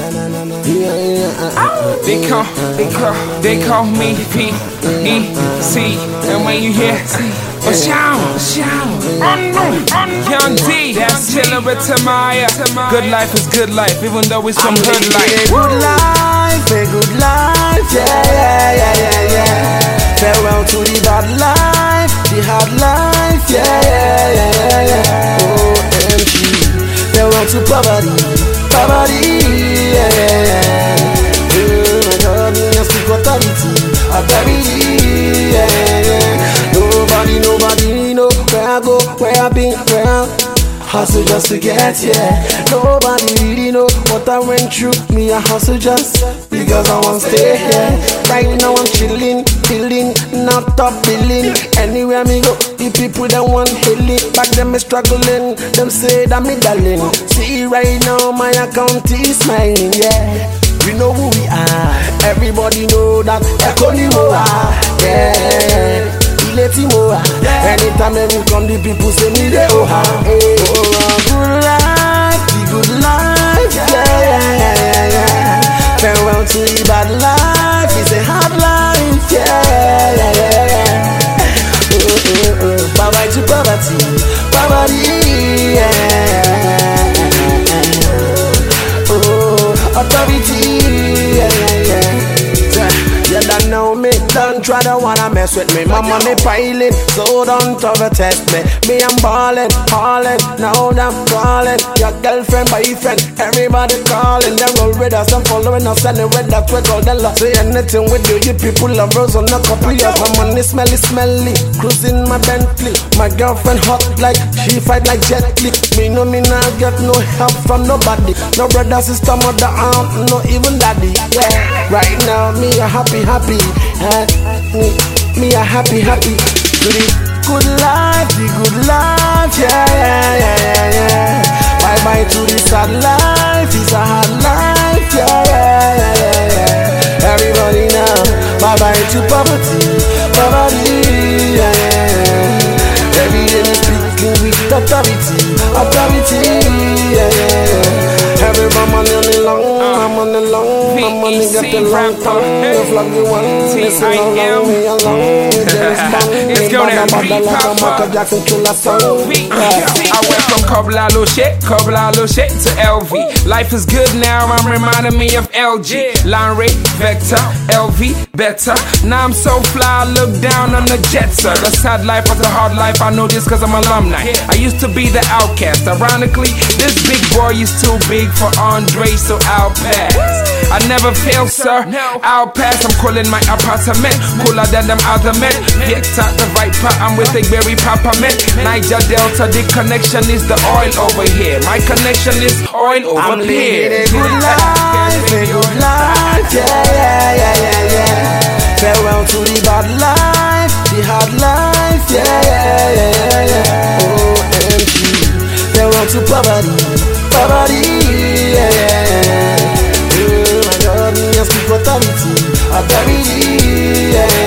They call me P-E-C. And when you hear Young D, that's chillin' with Tamaya. Good life is good life, even though it's some hood life. Good life, a good life, yeah. Farewell to the bad life, the hard life, yeah. OMG. Farewell to poverty, yeah. My God, me a speak authority, yeah. Nobody know where I go, where I been, where I hustle just to get here. Nobody really know what I went through. Me I hustle just because I want to stay here. Right now I'm chilling, feeling, not top billing. Anywhere me go, the people that want healing. Back then me struggling, them say that me darling. See right now my account is smiling, yeah. We know who we are, everybody know that Ekonimoa, yeah. Iletimoa, anytime we come the people say me de oha. Good life, the good life, yeah. Farewell to the bad life, it's a hard life, yeah. Bye-bye to poverty, yeah. Authority, yeah. You don't know me, don't try to wanna mess with me. Mama me piling, so don't overtest me. Me I'm ballin', now I'm calling. Your girlfriend, boyfriend, everybody calling. They roll with us and following us anyway, that's what all the love. Say anything with you people love us on a couple years. My money smelly, cruising my Bentley. My girlfriend hot like, she fight like Jet Li. Me know me not get no help from nobody. No brother, sister, mother, aunt, no even daddy, yeah. Right now, me a happy, me a happy. To the good life, yeah. Bye to the sad life, it's a hard life, yeah. Everybody now, bye to poverty, yeah. Every day we speaking with authority, yeah. Every money on the long, I'm on the long, my money got the long tongue. If like you want, listen along, me along. It's gonna be Michael Jackson killer song. I went from Kobla shit to LV. Life is good now, I'm reminding me of LG. Line rate, Vector, LV, better. Now I'm so fly, I look down on the Jetster. The sad life of the hard life, I know this cause I'm alumni. I used to be the outcast. Ironically, this big boy is too big for Andre, so I'll pass. I never fail, sir. I'll pass. I'm calling my apartment cooler than them other men. Get out the Viper, I'm with a berry papa man. Niger Delta, the connection is the oil over here. My connection is oil over here. A good life, yeah. Farewell to the bad life, the hard life, yeah. OMG. Farewell to poverty, yeah. My God, me a speak authority, yeah.